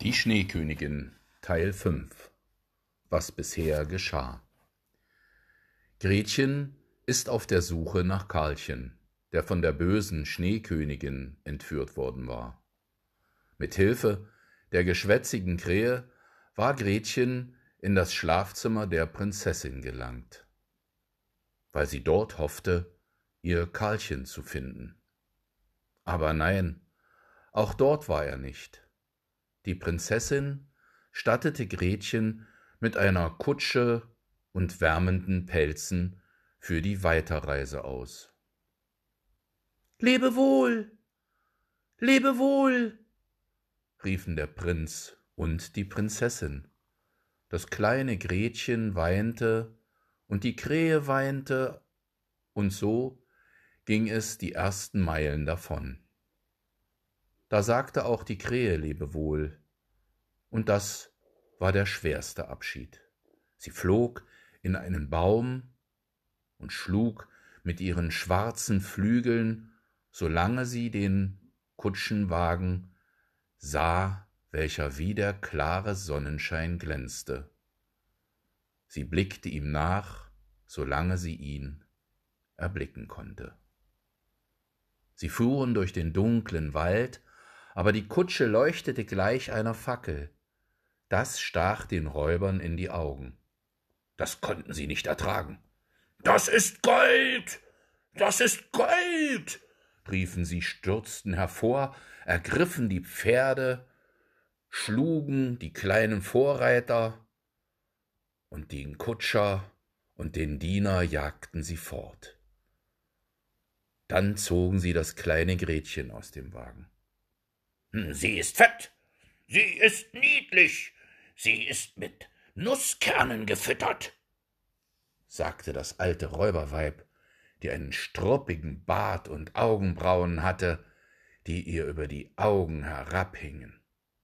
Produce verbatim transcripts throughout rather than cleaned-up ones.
Die Schneekönigin Teil fünf. Was bisher geschah. Gretchen ist auf der Suche nach Karlchen, der von der bösen Schneekönigin entführt worden war. Mit Hilfe der geschwätzigen Krähe war Gretchen in das Schlafzimmer der Prinzessin gelangt, weil sie dort hoffte, ihr Karlchen zu finden. Aber nein, auch dort war er nicht. Die Prinzessin stattete Gretchen mit einer Kutsche und wärmenden Pelzen für die Weiterreise aus. »Lebe wohl, lebe wohl«, riefen der Prinz und die Prinzessin. Das kleine Gretchen weinte und die Krähe weinte, und so ging es die ersten Meilen davon. Da sagte auch die Krähe Lebewohl, und das war der schwerste Abschied. Sie flog in einen Baum und schlug mit ihren schwarzen Flügeln, solange sie den Kutschenwagen sah, welcher wie der klare Sonnenschein glänzte. Sie blickte ihm nach, solange sie ihn erblicken konnte. Sie fuhren durch den dunklen Wald, aber die Kutsche leuchtete gleich einer Fackel. Das stach den Räubern in die Augen. Das konnten sie nicht ertragen. »Das ist Gold! Das ist Gold!« riefen sie, stürzten hervor, ergriffen die Pferde, schlugen die kleinen Vorreiter, und den Kutscher und den Diener jagten sie fort. Dann zogen sie das kleine Gretchen aus dem Wagen. »Sie ist fett, sie ist niedlich, sie ist mit Nusskernen gefüttert«, sagte das alte Räuberweib, die einen struppigen Bart und Augenbrauen hatte, die ihr über die Augen herabhingen.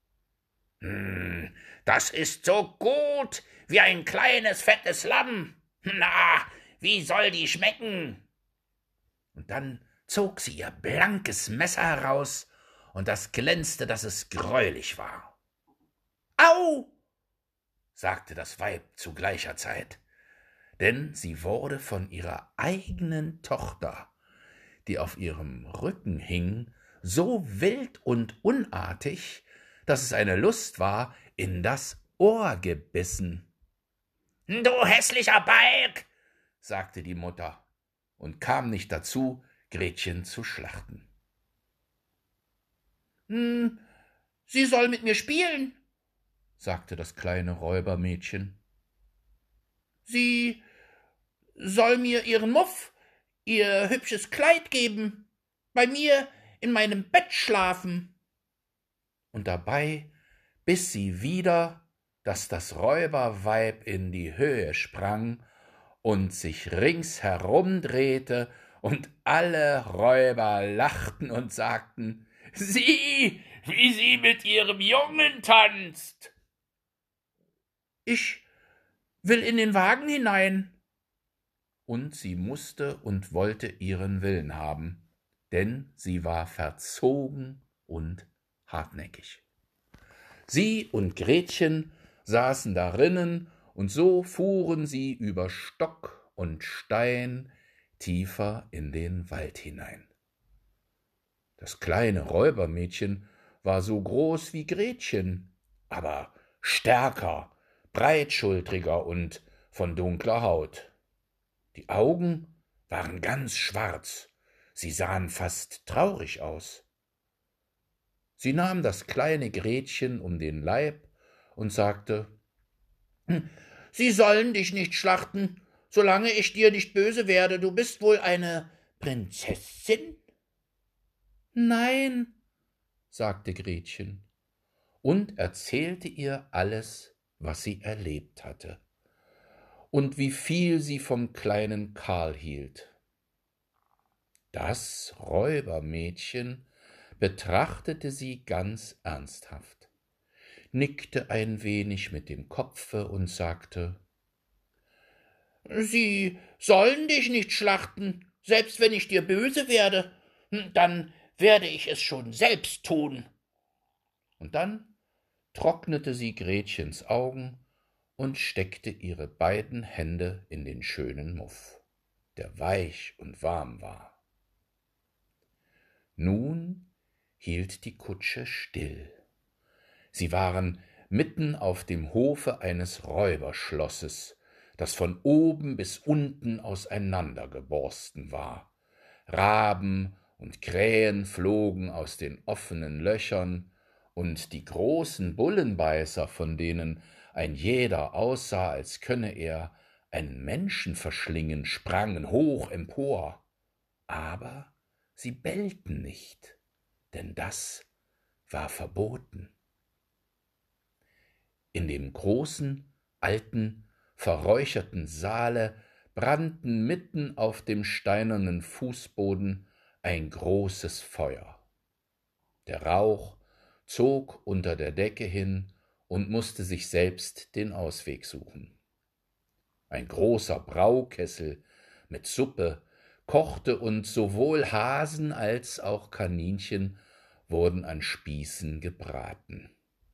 »Hm, das ist so gut wie ein kleines, fettes Lamm. Na, wie soll die schmecken?« Und dann zog sie ihr blankes Messer heraus, und das glänzte, dass es greulich war. »Au«, sagte das Weib zu gleicher Zeit, denn sie wurde von ihrer eigenen Tochter, die auf ihrem Rücken hing, so wild und unartig, dass es eine Lust war, in das Ohr gebissen. »Du hässlicher Balg«, sagte die Mutter und kam nicht dazu, Gretchen zu schlachten. »Hm, sie soll mit mir spielen«, sagte das kleine Räubermädchen. »Sie soll mir ihren Muff, ihr hübsches Kleid geben, bei mir in meinem Bett schlafen.« Und dabei biss sie wieder, dass das Räuberweib in die Höhe sprang und sich ringsherum drehte, und alle Räuber lachten und sagten: »Sieh, wie sie mit ihrem Jungen tanzt!« »Ich will in den Wagen hinein.« Und sie mußte und wollte ihren Willen haben, denn sie war verzogen und hartnäckig. Sie und Gretchen saßen darinnen, und so fuhren sie über Stock und Stein tiefer in den Wald hinein. Das kleine Räubermädchen war so groß wie Gretchen, aber stärker, breitschultriger und von dunkler Haut. Die Augen waren ganz schwarz, sie sahen fast traurig aus. Sie nahm das kleine Gretchen um den Leib und sagte: »Sie sollen dich nicht schlachten, solange ich dir nicht böse werde. Du bist wohl eine Prinzessin?« »Nein«, sagte Gretchen und erzählte ihr alles, was sie erlebt hatte und wie viel sie vom kleinen Karl hielt. Das Räubermädchen betrachtete sie ganz ernsthaft, nickte ein wenig mit dem Kopfe und sagte: »Sie sollen dich nicht schlachten, selbst wenn ich dir böse werde, dann werde ich es schon selbst tun.« Und dann trocknete sie Gretchens Augen und steckte ihre beiden Hände in den schönen Muff, der weich und warm war. Nun hielt die Kutsche still. Sie waren mitten auf dem Hofe eines Räuberschlosses, das von oben bis unten auseinandergeborsten war. Raben und Krähen flogen aus den offenen Löchern, und die großen Bullenbeißer, von denen ein jeder aussah, als könne er einen Menschen verschlingen, sprangen hoch empor. Aber sie bellten nicht, denn das war verboten. In dem großen, alten, verräucherten Saale brannten mitten auf dem steinernen Fußboden ein großes Feuer. Der Rauch zog unter der Decke hin und mußte sich selbst den Ausweg suchen. Ein großer Braukessel mit Suppe kochte, und sowohl Hasen als auch Kaninchen wurden an Spießen gebraten.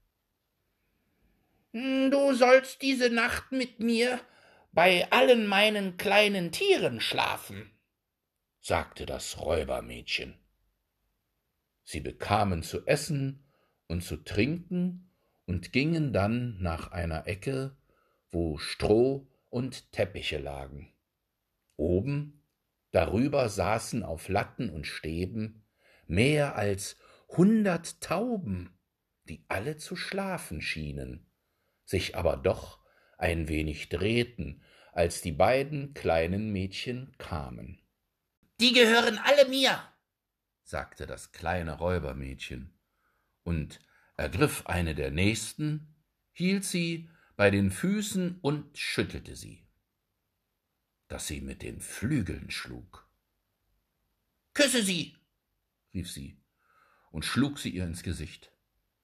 »Du sollst diese Nacht mit mir bei allen meinen kleinen Tieren schlafen«, sagte das Räubermädchen. Sie bekamen zu essen und zu trinken und gingen dann nach einer Ecke, wo Stroh und Teppiche lagen. Oben, darüber saßen auf Latten und Stäben mehr als hundert Tauben, die alle zu schlafen schienen, sich aber doch ein wenig drehten, als die beiden kleinen Mädchen kamen. »Die gehören alle mir«, sagte das kleine Räubermädchen und ergriff eine der nächsten, hielt sie bei den Füßen und schüttelte sie, dass sie mit den Flügeln schlug. »Küsse sie«, rief sie und schlug sie ihr ins Gesicht.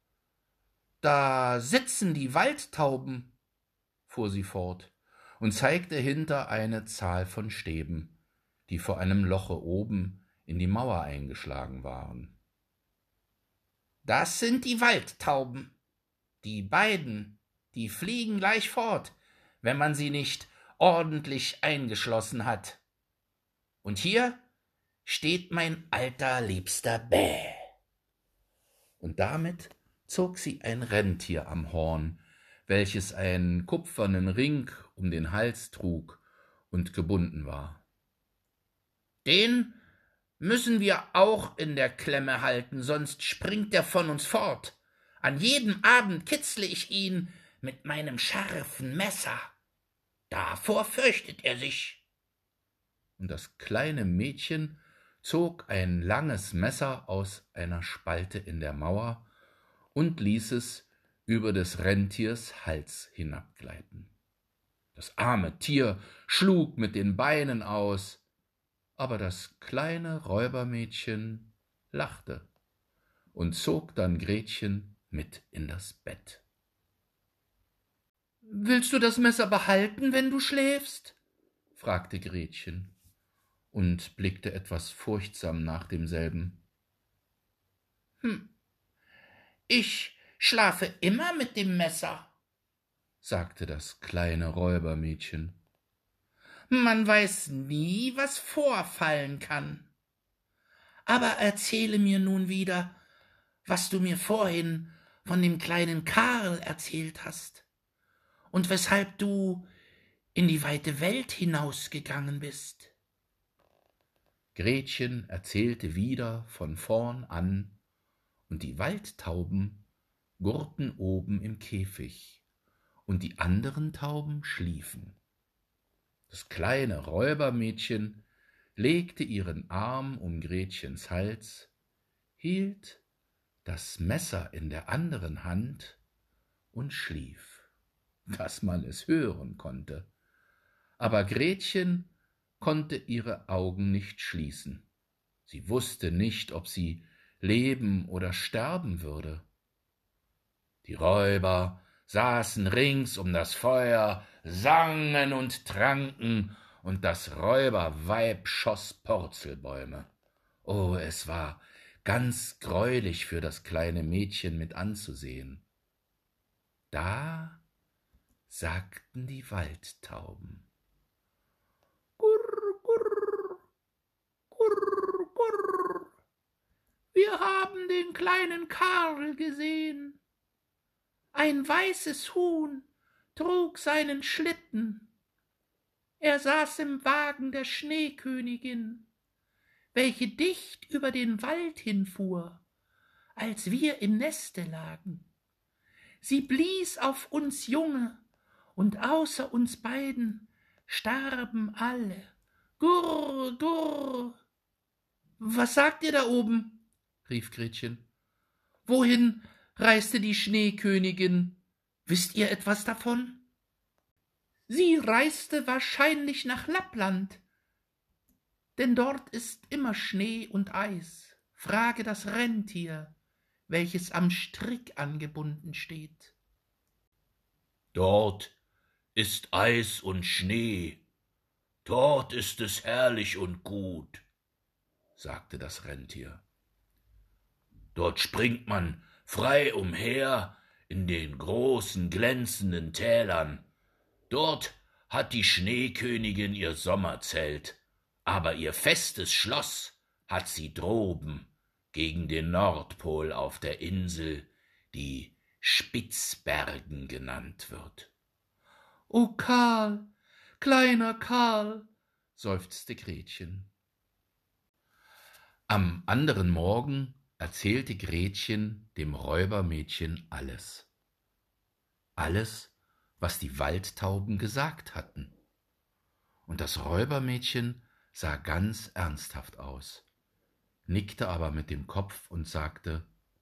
»Da sitzen die Waldtauben«, fuhr sie fort und zeigte hinter eine Zahl von Stäben, die vor einem Loche oben in die Mauer eingeschlagen waren. »Das sind die Waldtauben. Die beiden, die fliegen gleich fort, wenn man sie nicht ordentlich eingeschlossen hat. Und hier steht mein alter liebster Bä.« Und damit zog sie ein Rentier am Horn, welches einen kupfernen Ring um den Hals trug und gebunden war. »Den müssen wir auch in der Klemme halten, sonst springt er von uns fort. An jedem Abend kitzle ich ihn mit meinem scharfen Messer. Davor fürchtet er sich.« Und das kleine Mädchen zog ein langes Messer aus einer Spalte in der Mauer und ließ es über des Rentiers Hals hinabgleiten. Das arme Tier schlug mit den Beinen aus, aber das kleine Räubermädchen lachte und zog dann Gretchen mit in das Bett. »Willst du das Messer behalten, wenn du schläfst?« fragte Gretchen und blickte etwas furchtsam nach demselben. »Hm, ich schlafe immer mit dem Messer«, sagte das kleine Räubermädchen. »Man weiß nie, was vorfallen kann. Aber erzähle mir nun wieder, was du mir vorhin von dem kleinen Karl erzählt hast und weshalb du in die weite Welt hinausgegangen bist.« Gretchen erzählte wieder von vorn an, und die Waldtauben gurrten oben im Käfig, und die anderen Tauben schliefen. Das kleine Räubermädchen legte ihren Arm um Gretchens Hals, hielt das Messer in der anderen Hand und schlief, dass man es hören konnte. Aber Gretchen konnte ihre Augen nicht schließen. Sie wusste nicht, ob sie leben oder sterben würde. Die Räuber saßen rings um das Feuer, sangen und tranken, und das Räuberweib schoss Purzelbäume. Oh, es war ganz greulich für das kleine Mädchen mit anzusehen. Da sagten die Waldtauben: Gurr, gurr, gurr, gurr. Wir haben den kleinen Karl gesehen. Ein weißes Huhn trug seinen Schlitten. Er saß im Wagen der Schneekönigin, welche dicht über den Wald hinfuhr, als wir im Neste lagen. Sie blies auf uns Junge, und außer uns beiden starben alle. Gurr, gurr. »Was sagt ihr da oben?« rief Gretchen. »Wohin reiste die Schneekönigin? Wisst ihr etwas davon?« »Sie reiste wahrscheinlich nach Lappland, denn dort ist immer Schnee und Eis. Frage das Rentier, welches am Strick angebunden steht.« »Dort ist Eis und Schnee, dort ist es herrlich und gut«, sagte das Rentier. »Dort springt man frei umher in den großen glänzenden Tälern. Dort hat die Schneekönigin ihr Sommerzelt, aber ihr festes Schloss hat sie droben gegen den Nordpol auf der Insel, die Spitzbergen genannt wird.« »O Karl, kleiner Karl«, seufzte Gretchen. Am anderen Morgen erzählte Gretchen dem Räubermädchen alles. Alles, was die Waldtauben gesagt hatten. Und das Räubermädchen sah ganz ernsthaft aus, nickte aber mit dem Kopf und sagte: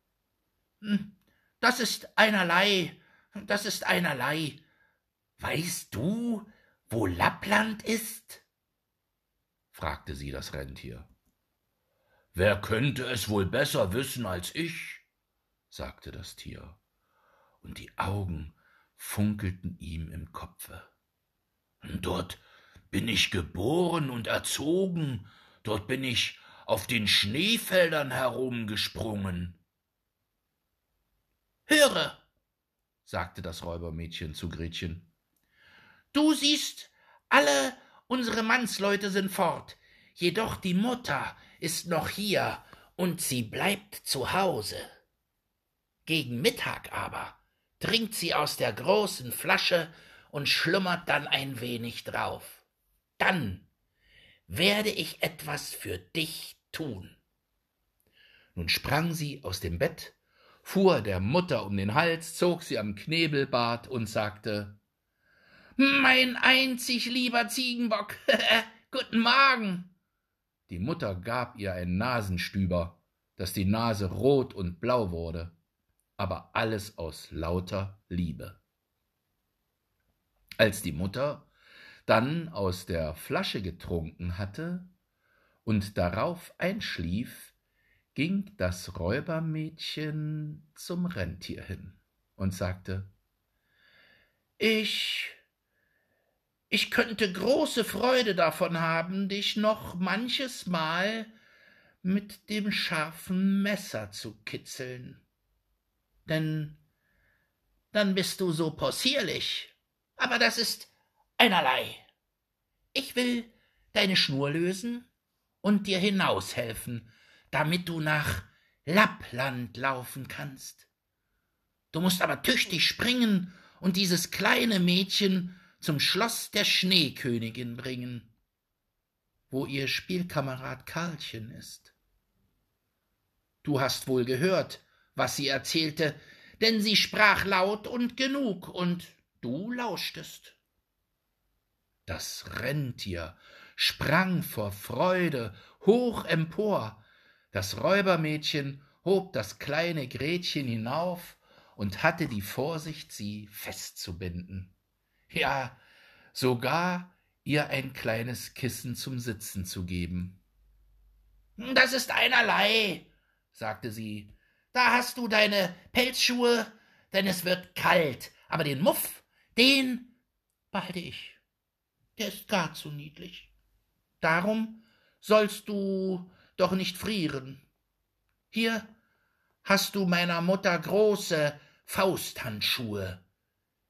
»Das ist einerlei, das ist einerlei. Weißt du, wo Lappland ist?« fragte sie das Rentier. »Wer könnte es wohl besser wissen als ich?«, sagte das Tier, und die Augen funkelten ihm im Kopfe. »Dort bin ich geboren und erzogen, dort bin ich auf den Schneefeldern herumgesprungen.« »Höre«, sagte das Räubermädchen zu Gretchen, »du siehst, alle unsere Mannsleute sind fort, jedoch die Mutter ist noch hier und sie bleibt zu Hause. Gegen Mittag aber trinkt sie aus der großen Flasche und schlummert dann ein wenig drauf. Dann werde ich etwas für dich tun.« Nun sprang sie aus dem Bett, fuhr der Mutter um den Hals, zog sie am Knebelbart und sagte: »Mein einzig lieber Ziegenbock, guten Morgen.« Die Mutter gab ihr einen Nasenstüber, daß die Nase rot und blau wurde, aber alles aus lauter Liebe. Als die Mutter dann aus der Flasche getrunken hatte und darauf einschlief, ging das Räubermädchen zum Rentier hin und sagte: Ich, ich könnte große Freude davon haben, dich noch manches Mal mit dem scharfen Messer zu kitzeln, denn dann bist du so possierlich, aber das ist einerlei. Ich will deine Schnur lösen und dir hinaushelfen, damit du nach Lappland laufen kannst. Du musst aber tüchtig springen und dieses kleine Mädchen zum Schloss der Schneekönigin bringen, wo ihr Spielkamerad Karlchen ist. Du hast wohl gehört, was sie erzählte, denn sie sprach laut und genug, und du lauschtest.« Das Rentier sprang vor Freude hoch empor, das Räubermädchen hob das kleine Gretchen hinauf und hatte die Vorsicht, sie festzubinden, ja, sogar ihr ein kleines Kissen zum Sitzen zu geben. »Das ist einerlei«, sagte sie, »da hast du deine Pelzschuhe, denn es wird kalt, aber den Muff, den behalte ich, der ist gar zu niedlich. Darum sollst du doch nicht frieren. Hier hast du meiner Mutter große Fausthandschuhe,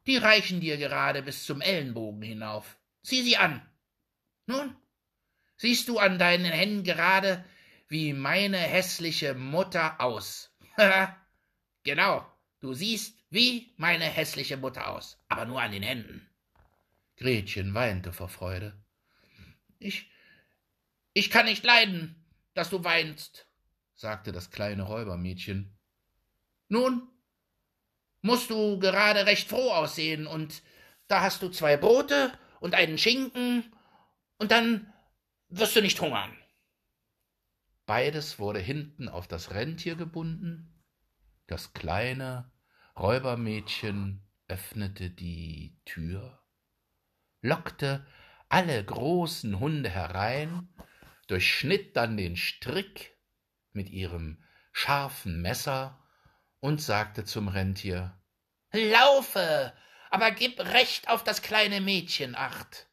die reichen dir gerade bis zum Ellenbogen hinauf. Zieh sie an. Nun, siehst du an deinen Händen gerade wie meine hässliche Mutter aus. Genau, du siehst wie meine hässliche Mutter aus, aber nur an den Händen. Gretchen weinte vor Freude. Ich, ich kann nicht leiden, dass du weinst, sagte das kleine Räubermädchen. Nun musst du gerade recht froh aussehen, und da hast du zwei Brote und einen Schinken, und dann wirst du nicht hungern. Beides wurde hinten auf das Rentier gebunden. Das kleine Räubermädchen öffnete die Tür, lockte alle großen Hunde herein, durchschnitt dann den Strick mit ihrem scharfen Messer und sagte zum Rentier: »Laufe, aber gib recht auf das kleine Mädchen acht.«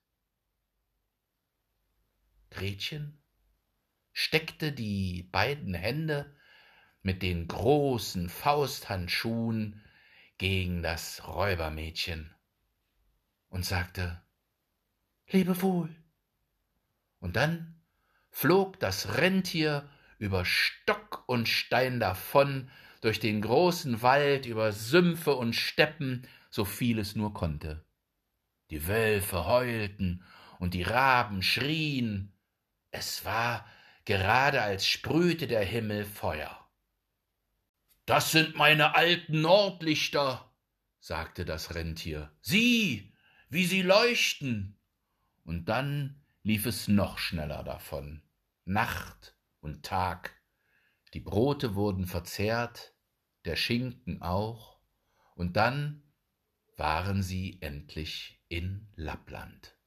Gretchen steckte die beiden Hände mit den großen Fausthandschuhen gegen das Räubermädchen und sagte: »Lebe wohl.« Und dann flog das Rentier über Stock und Stein davon, durch den großen Wald, über Sümpfe und Steppen, so viel es nur konnte. Die Wölfe heulten und die Raben schrien. Es war gerade, als sprühte der Himmel Feuer. »Das sind meine alten Nordlichter«, sagte das Rentier. »Sieh, wie sie leuchten!« Und dann lief es noch schneller davon. Nacht und Tag. Die Brote wurden verzehrt, der Schinken auch, und dann waren sie endlich in Lappland.